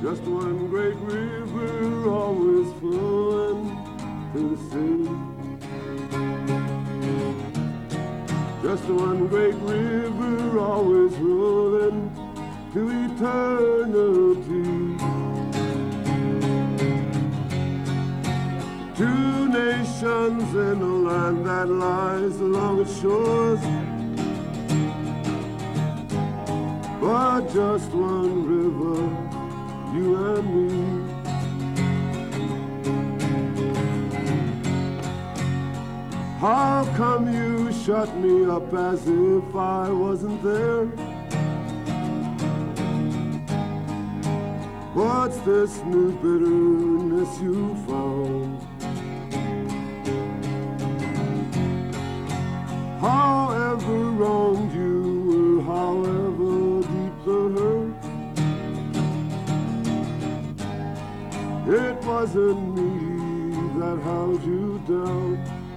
Just one great river always flowing to the sea. Just one great river always rolling to eternity. Two nations in a land that lies along its shores, but just one river, you and me. How come you shut me up as if I wasn't there? What's this new bitterness you found? However wronged you were, however deep the hurt, it wasn't me that held you down.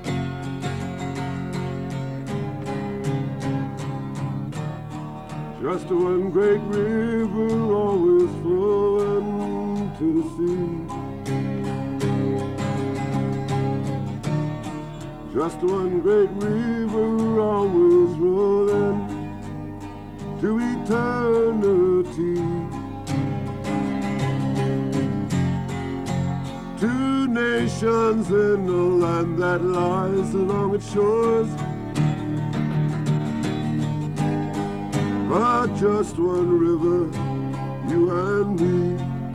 Just one great river always flowing to the sea. Just one great river always rolling to eternity. Two nations in a land that lies along its shores, but just one river, you and me.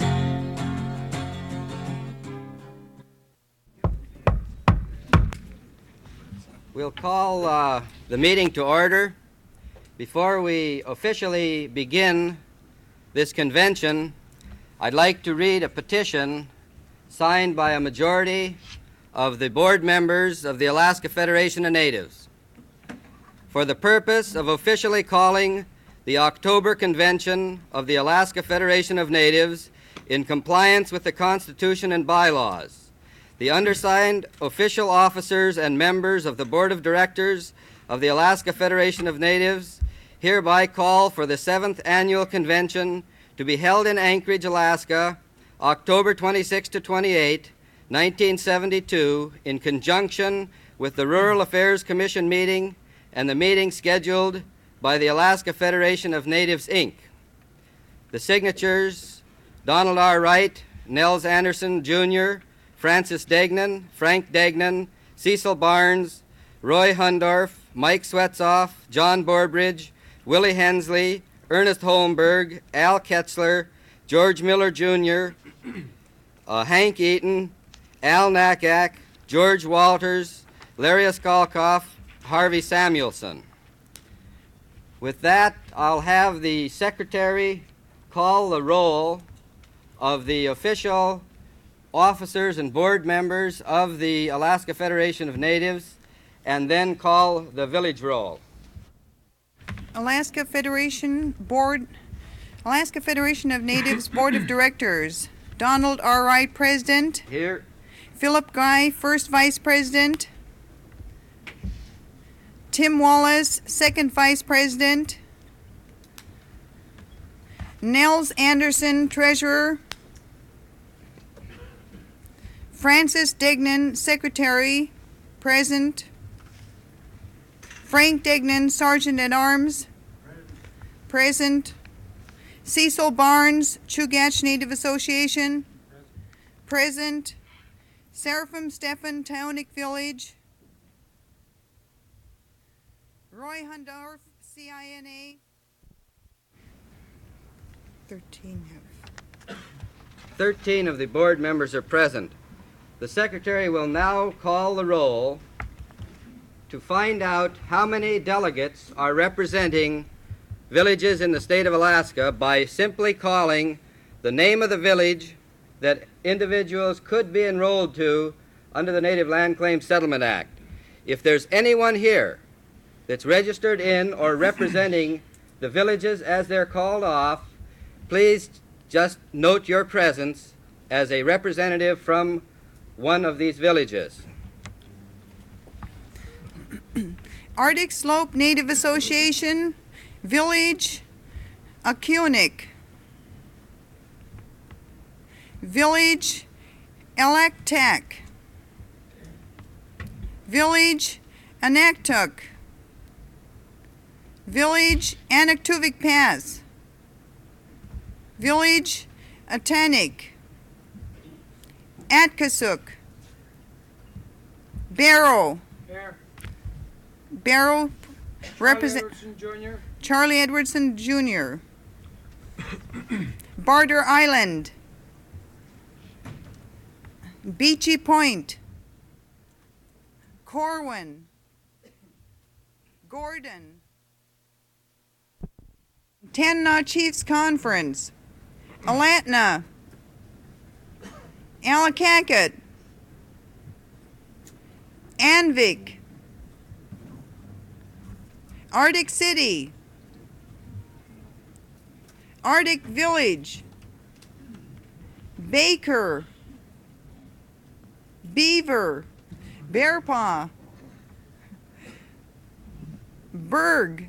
We'll call the meeting to order. Before we officially begin this convention, I'd like to read a petition signed by a majority of the board members of the Alaska Federation of Natives for the purpose of officially calling the October Convention of the Alaska Federation of Natives in compliance with the Constitution and bylaws. The undersigned official officers and members of the Board of Directors of the Alaska Federation of Natives hereby call for the 7th Annual Convention to be held in Anchorage, Alaska, October 26 to 28, 1972, in conjunction with the Rural Affairs Commission meeting and the meeting scheduled by the Alaska Federation of Natives, Inc. The signatures: Donald R. Wright, Nels Anderson, Jr., Francis Degnan, Frank Degnan, Cecil Barnes, Roy Hundorf, Mike Swetzoff, John Borbridge, Willie Hensley, Ernest Holmberg, Al Ketzler, George Miller Jr., Hank Eaton, Al Nakak, George Walters, Larry Askalkoff, Harvey Samuelson. With that, I'll have the secretary call the roll of the official officers and board members of the Alaska Federation of Natives, and then call the village roll. Alaska Federation of Natives Board of Directors. Donald R. Wright, President. Here. Philip Guy, First Vice President. Tim Wallace, Second Vice President. Nels Anderson, Treasurer. Francis Degnan, Secretary, present. Frank Degnan, Sergeant at Arms, present. Cecil Barnes, Chugach Native Association, present. Seraphim Stephan, Taonik Village. Roy Hundorf, CINA. 13 of the board members are present. The secretary will now call the roll to find out how many delegates are representing villages in the state of Alaska by simply calling the name of the village that individuals could be enrolled to under the Native Land Claims Settlement Act. If there's anyone here that's registered in or representing the villages as they're called off, please just note your presence as a representative from one of these villages. Arctic Slope Native Association, Village Akunik. Village Electek, Village Anaktuk, Village Anaktuvik Pass, Village Atanik, Atkasuk, Barrow, Here. Barrow represent Edwardson Jr. Charlie Edwardson Jr., Barter Island, Beachy Point, Corwin, Gordon, Tanana Chiefs Conference, Alatna, Allakaket, Anvik, Arctic City, Arctic Village, Baker, Beaver, Bearpaw, Berg,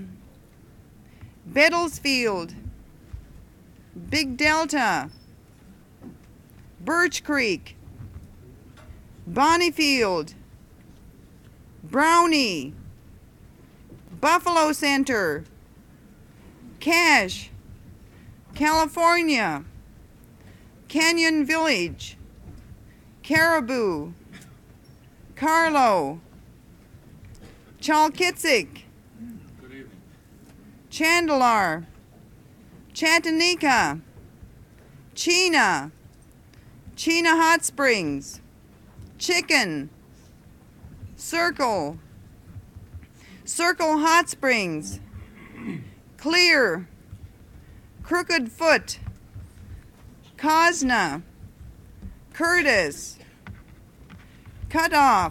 Beddlesfield, Big Delta, Birch Creek, Bonnyfield, Brownie, Buffalo Center, Cache, California, Canyon Village, Caribou, Carlo, Chalkitsik, Good evening. Chandelar, Chattanooga, Chena, Chena Hot Springs, Chicken, Circle, Circle Hot Springs, Clear, Crooked Foot, Cosna, Curtis, Cut Off,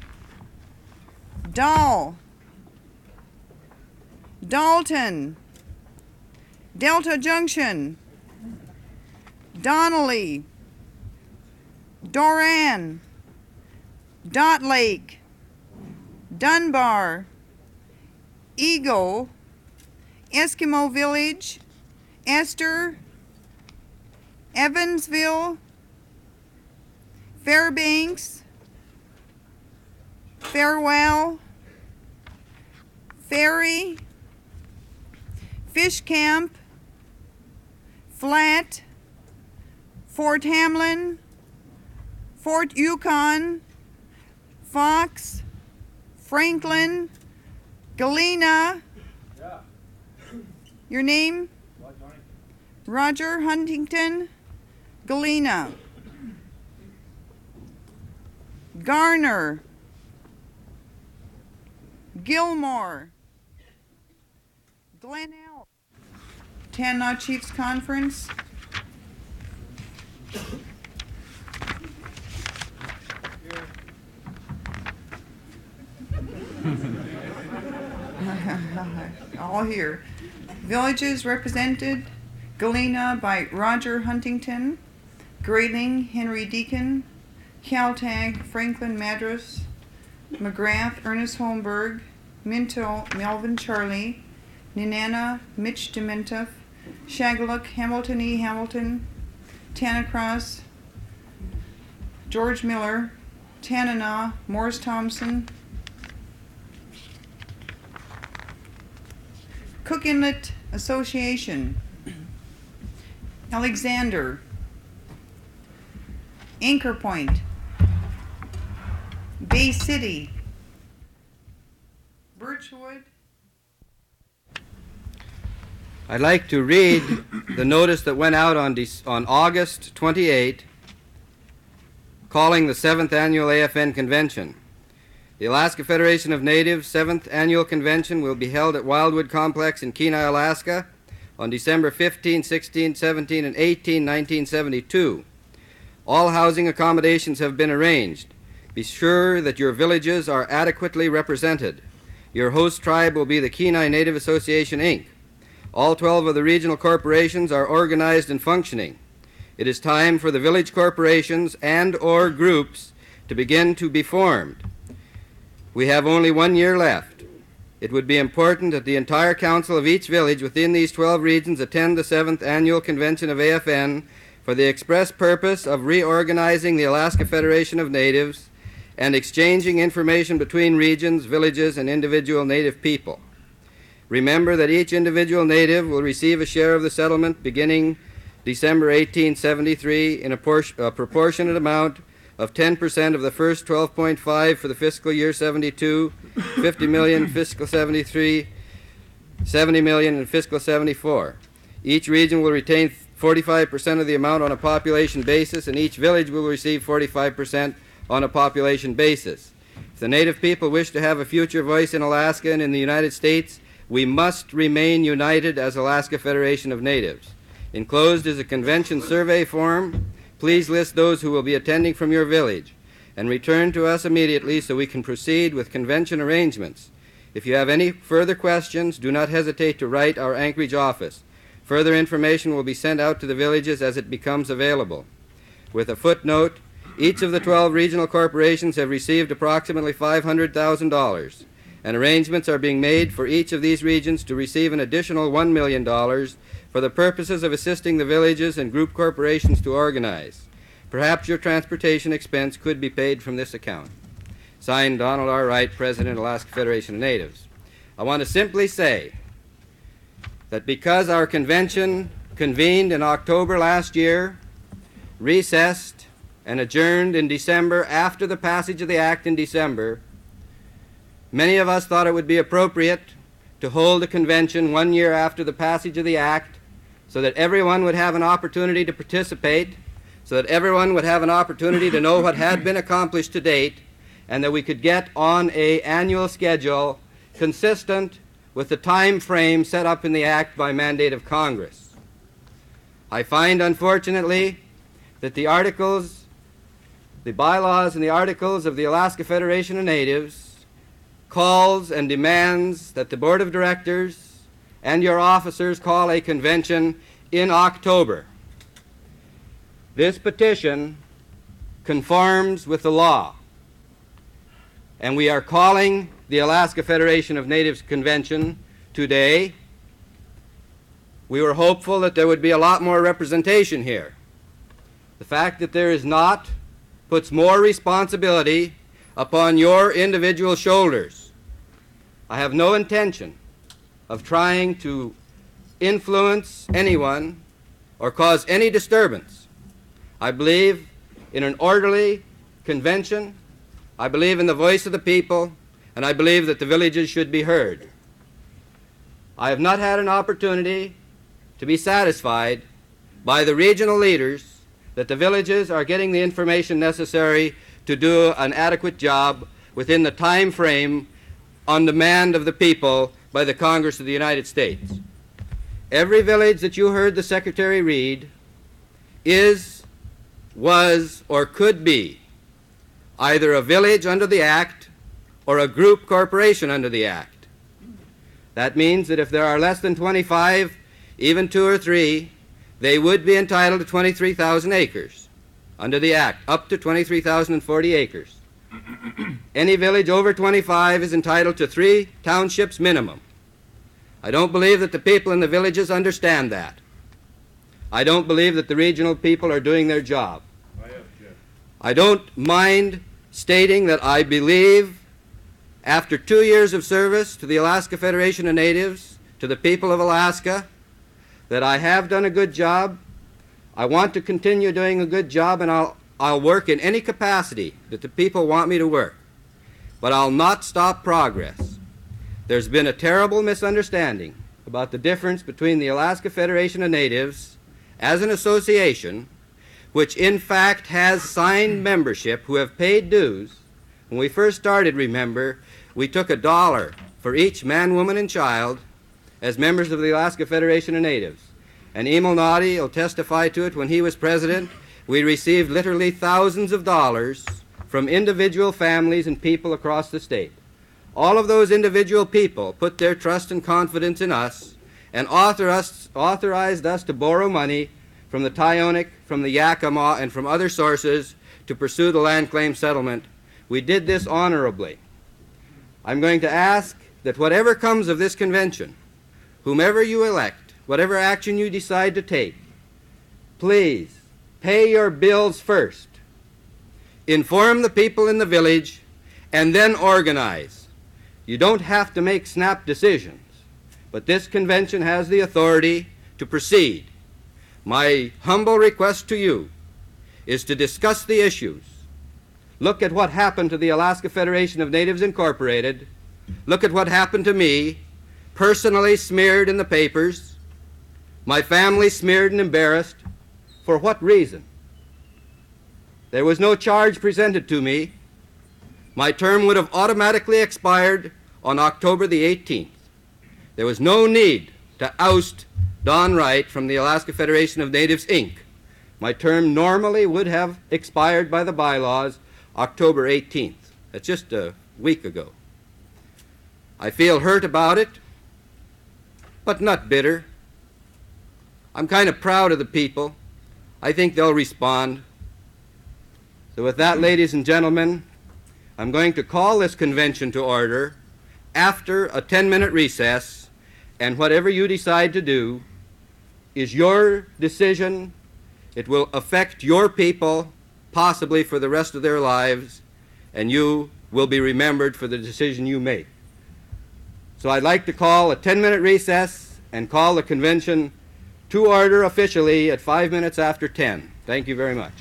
Doll, Dalton, Delta Junction, Donnelly, Doran, Dot Lake, Dunbar, Eagle, Eskimo Village, Esther, Evansville, Fairbanks, Farewell, Ferry, Fish Camp, Flat, Fort Hamlin, Fort Yukon, Fox, Franklin, Galena. Yeah. Your name? What, Johnny? Roger Huntington, Galena. Garner, Gilmore, Glenelg. Tanana Chiefs Conference. All here. Villages represented: Galena by Roger Huntington, Grayling Henry Deacon, Caltag Franklin Madras, McGrath Ernest Holmberg, Minto Melvin Charlie, Nenana Mitch Dementoff, Shagaluk Hamilton E. Hamilton, Tanacross George Miller, Tanana Morris Thompson, Cook Inlet Association, Alexander, Anchor Point, Bay City, Birchwood. I'd like to read the notice that went out on August 28, calling the 7th Annual AFN Convention. The Alaska Federation of Natives 7th Annual Convention will be held at Wildwood Complex in Kenai, Alaska on December 15, 16, 17, and 18, 1972. All housing accommodations have been arranged. Be sure that your villages are adequately represented. Your host tribe will be the Kenai Native Association, Inc. All 12 of the regional corporations are organized and functioning. It is time for the village corporations and/or groups to begin to be formed. We have only 1 year left. It would be important that the entire council of each village within these 12 regions attend the 7th Annual Convention of AFN for the express purpose of reorganizing the Alaska Federation of Natives and exchanging information between regions, villages, and individual Native people. Remember that each individual Native will receive a share of the settlement beginning December 1873 in a proportionate amount of 10% of the first 12.5 for the fiscal year 72, 50 million fiscal 73, 70 million in fiscal 74. Each region will retain 45% of the amount on a population basis, and each village will receive 45% on a population basis. If the Native people wish to have a future voice in Alaska and in the United States, we must remain united as Alaska Federation of Natives. Enclosed is a convention survey form. Please list those who will be attending from your village and return to us immediately so we can proceed with convention arrangements. If you have any further questions, do not hesitate to write our Anchorage office. Further information will be sent out to the villages as it becomes available. With a footnote, each of the 12 regional corporations have received approximately $500,000, and arrangements are being made for each of these regions to receive an additional $1 million for the purposes of assisting the villages and group corporations to organize. Perhaps your transportation expense could be paid from this account. Signed, Donald R. Wright, President, Alaska Federation of Natives. I want to simply say that because our convention convened in October last year, recessed, and adjourned in December after the passage of the Act in December, many of us thought it would be appropriate to hold a convention 1 year after the passage of the Act so that everyone would have an opportunity to participate, so that everyone would have an opportunity to know what had been accomplished to date, and that we could get on an annual schedule consistent with the time frame set up in the Act by mandate of Congress. I find, unfortunately, that the articles, the bylaws and the articles of the Alaska Federation of Natives calls and demands that the Board of Directors and your officers call a convention in October. This petition conforms with the law, and we are calling the Alaska Federation of Natives Convention today. We were hopeful that there would be a lot more representation here. The fact that there is not puts more responsibility upon your individual shoulders. I have no intention of trying to influence anyone or cause any disturbance. I believe in an orderly convention. I believe in the voice of the people, and I believe that the villages should be heard. I have not had an opportunity to be satisfied by the regional leaders that the villages are getting the information necessary to do an adequate job within the time frame on demand of the people by the Congress of the United States. Every village that you heard the Secretary read is, was, or could be either a village under the Act or a group corporation under the Act. That means that if there are less than 25, even 2 or 3, they would be entitled to 23,000 acres under the Act, up to 23,040 acres. Any village over 25 is entitled to 3 townships minimum. I don't believe that the people in the villages understand that. I don't believe that the regional people are doing their job. I don't mind stating that I believe, after 2 years of service to the Alaska Federation of Natives, to the people of Alaska, that I have done a good job. I want to continue doing a good job, and I'll work in any capacity that the people want me to work. But I'll not stop progress. There's been a terrible misunderstanding about the difference between the Alaska Federation of Natives as an association, which in fact has signed membership who have paid dues. When we first started, remember, we took $1 for each man, woman, and child as members of the Alaska Federation of Natives. And Emil Naughty will testify to it. When he was president, we received literally thousands of dollars from individual families and people across the state. All of those individual people put their trust and confidence in us and authorized us to borrow money from the Tyonek, from the Yakima, and from other sources to pursue the land claim settlement. We did this honorably. I'm going to ask that whatever comes of this convention, whomever you elect, whatever action you decide to take, please Pay your bills first. Inform the people in the village, and then organize. You don't have to make snap decisions, but this convention has the authority to proceed. My humble request to you is to discuss the issues. Look at what happened to the Alaska Federation of Natives Incorporated. Look at what happened to me, personally smeared in the papers, my family smeared and embarrassed. For what reason? There was no charge presented to me. My term would have automatically expired on October the 18th. There was no need to oust Don Wright from the Alaska Federation of Natives, Inc. My term normally would have expired by the bylaws October 18th. That's just a week ago. I feel hurt about it, but not bitter. I'm kind of proud of the people. I think they'll respond. So with that, ladies and gentlemen, I'm going to call this convention to order after a 10-minute recess, and whatever you decide to do is your decision. It will affect your people, possibly for the rest of their lives, and you will be remembered for the decision you make. So I'd like to call a 10-minute recess and call the convention to order officially at 5 minutes after 10. Thank you very much.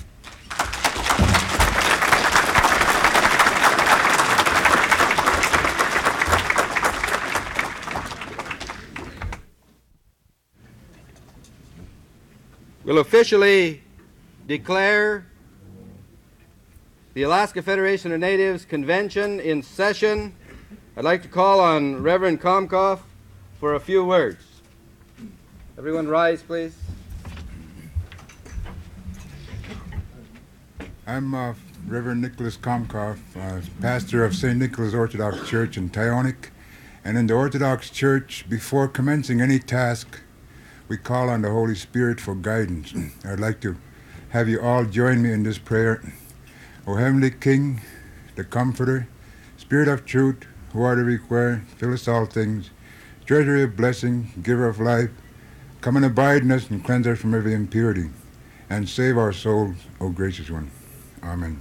We'll officially declare the Alaska Federation of Natives Convention in session. I'd like to call on Reverend Komkoff for a few words. Everyone rise, please. I'm Reverend Nicholas Komkoff, pastor of St. Nicholas Orthodox Church in Tyonek. And in the Orthodox Church, before commencing any task, we call on the Holy Spirit for guidance. I'd like to have you all join me in this prayer. O Heavenly King, the Comforter, Spirit of truth, who art everywhere, fill us all things, treasury of blessing, giver of life, come and abide in us and cleanse us from every impurity, and save our souls, O gracious one. Amen.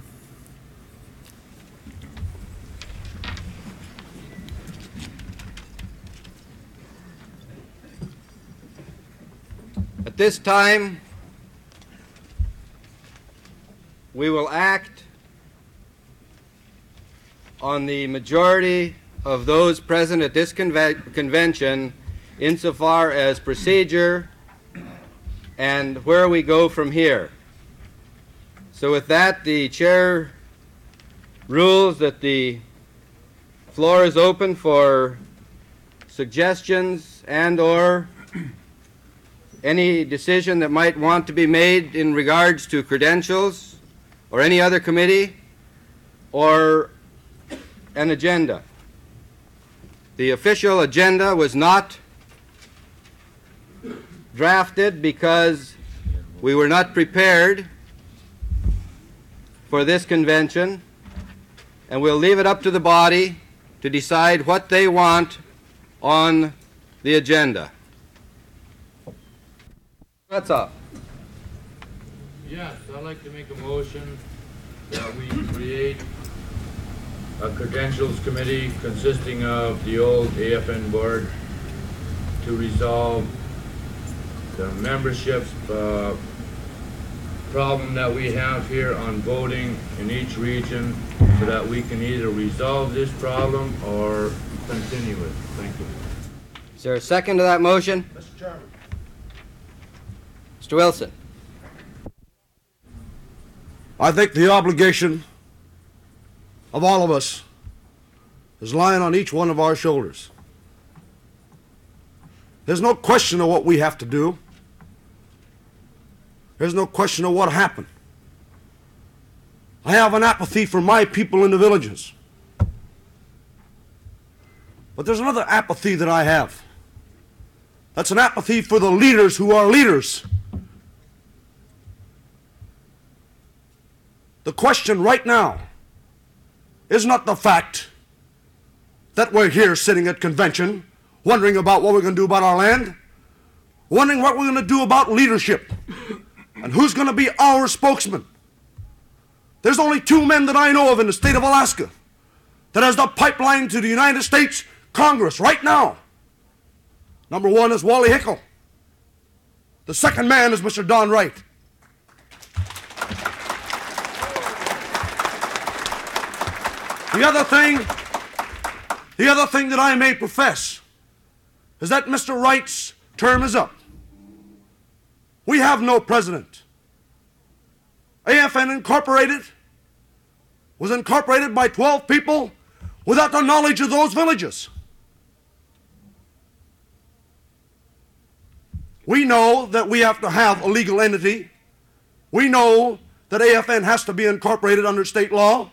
At this time, we will act on the majority of those present at this convention insofar as procedure and where we go from here. So with that, the chair rules that the floor is open for suggestions and/or any decision that might want to be made in regards to credentials or any other committee or an agenda. The official agenda was not drafted because we were not prepared for this convention, and we'll leave it up to the body to decide what they want on the agenda. That's all. Yes, I'd like to make a motion that we create a credentials committee consisting of the old AFN board to resolve the membership problem that we have here on voting in each region, so that we can either resolve this problem or continue it. Thank you. Is there a second to that motion? Mr. Chairman. Mr. Wilson. I think the obligation of all of us is lying on each one of our shoulders. There's no question of what we have to do. There's no question of what happened. I have an apathy for my people in the villages. But there's another apathy that I have. That's an apathy for the leaders who are leaders. The question right now is not the fact that we're here sitting at convention wondering about what we're going to do about our land, wondering what we're going to do about leadership. And who's going to be our spokesman? There's only two men that I know of in the state of Alaska that has the pipeline to the United States Congress right now. Number one is Wally Hickel. The second man is Mr. Don Wright. The other thing that I may profess is that Mr. Wright's term is up. We have no president. AFN Incorporated was incorporated by 12 people without the knowledge of those villages. We know that we have to have a legal entity. We know that AFN has to be incorporated under state law.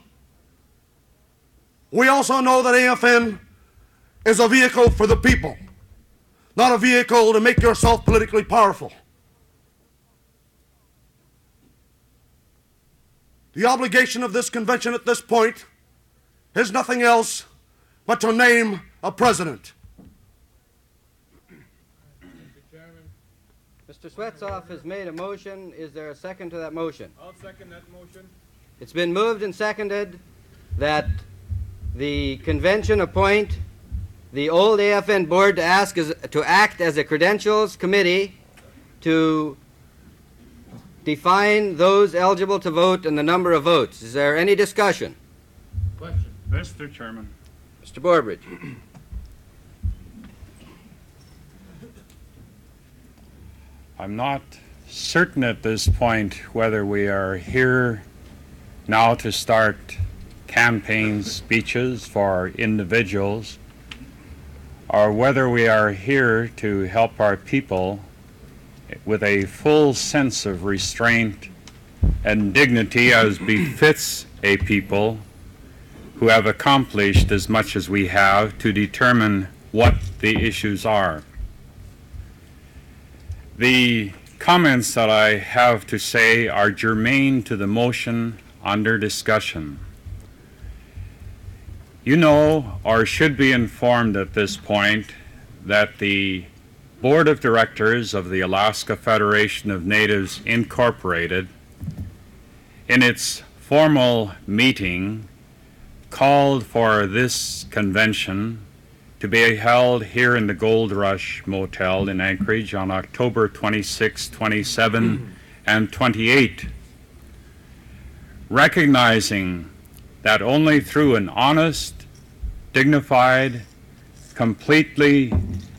We also know that AFN is a vehicle for the people, not a vehicle to make yourself politically powerful. The obligation of this convention at this point is nothing else but to name a president. Mr. Swetsoff has made a motion. Is there a second to that motion? I'll second that motion. It's been moved and seconded that the convention appoint the old AFN board to act as a credentials committee to define those eligible to vote and the number of votes. Is there any discussion? Question. Mr. Chairman. Mr. Borbridge. I'm not certain at this point whether we are here now to start campaign speeches for individuals or whether we are here to help our people with a full sense of restraint and dignity as befits a people who have accomplished as much as we have to determine what the issues are. The comments that I have to say are germane to the motion under discussion. You know, or should be informed at this point, that the Board of Directors of the Alaska Federation of Natives Incorporated, in its formal meeting, called for this convention to be held here in the Gold Rush Motel in Anchorage on October 26, 27, and 28, recognizing that only through an honest, dignified, completely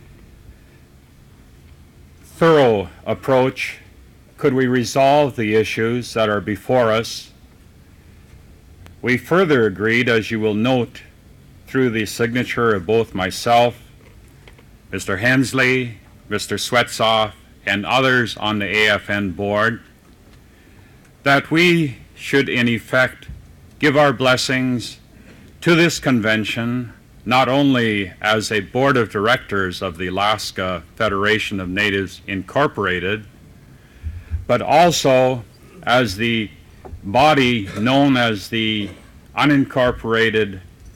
thorough approach could we resolve the issues that are before us. We further agreed, as you will note, through the signature of both myself, Mr. Hensley, Mr. Swetsoff, and others on the AFN board, that we should in effect give our blessings to this convention, not only as a board of directors of the Alaska Federation of Natives Incorporated, but also as the body known as the unincorporated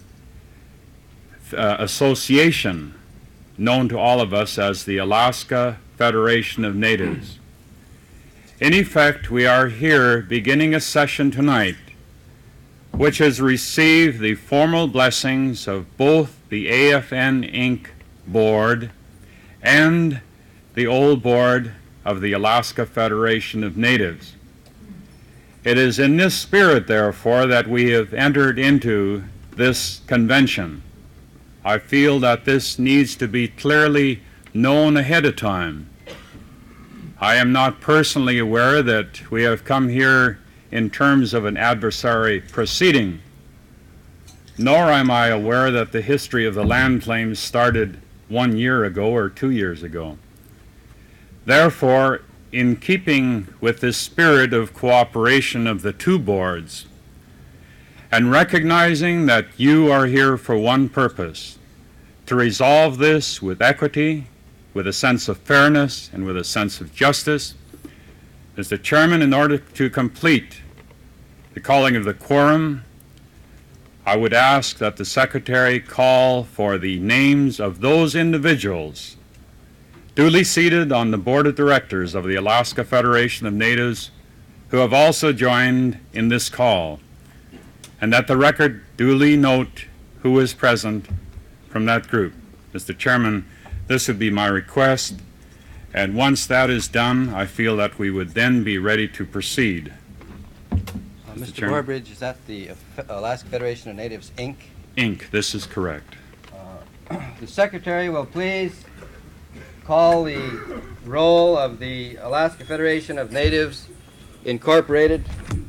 association known to all of us as the Alaska Federation of Natives. In effect, we are here beginning a session tonight which has received the formal blessings of both the AFN Inc. board and the old board of the Alaska Federation of Natives. It is in this spirit, therefore, that we have entered into this convention. I feel that this needs to be clearly known ahead of time. I am not personally aware that we have come here in terms of an adversary proceeding, nor am I aware that the history of the land claims started 1 year ago or 2 years ago. Therefore, in keeping with this spirit of cooperation of the two boards, and recognizing that you are here for one purpose, to resolve this with equity, with a sense of fairness, and with a sense of justice, Mr. Chairman, in order to complete the calling of the quorum, I would ask that the Secretary call for the names of those individuals duly seated on the board of directors of the Alaska Federation of Natives, who have also joined in this call, and that the record duly note who is present from that group. Mr. Chairman, this would be my request, and once that is done, I feel that we would then be ready to proceed. Mr. Chairman. Borbridge, is that the Alaska Federation of Natives, Inc.? Inc., this is correct. The secretary will please call the roll of the Alaska Federation of Natives, Incorporated.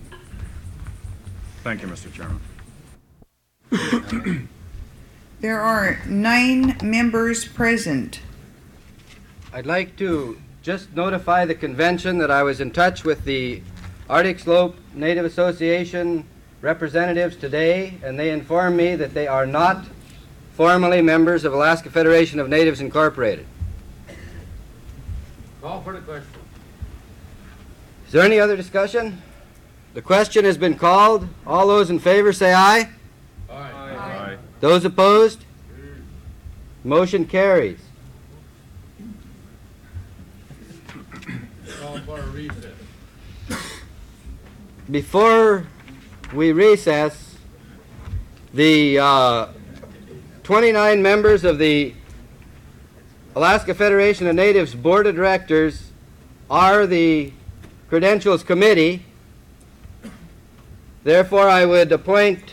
Thank you, Mr. Chairman. There are 9 members present. I'd like to just notify the convention that I was in touch with the Arctic Slope Native Association representatives today, and they informed me that they are not formally members of Alaska Federation of Natives, Incorporated. Call for the question. Is there any other discussion? The question has been called. All those in favor say aye. Aye. Those opposed? Motion carries. Call for a recess. Before we recess, the 29 members of the Alaska Federation of Natives Board of Directors are the Credentials Committee. Therefore, I would appoint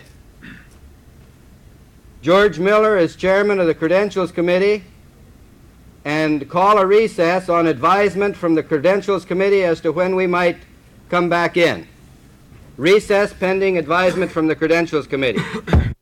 George Miller as chairman of the Credentials Committee and call a recess on advisement from the Credentials Committee as to when we might come back in. Recess pending advisement from the Credentials Committee.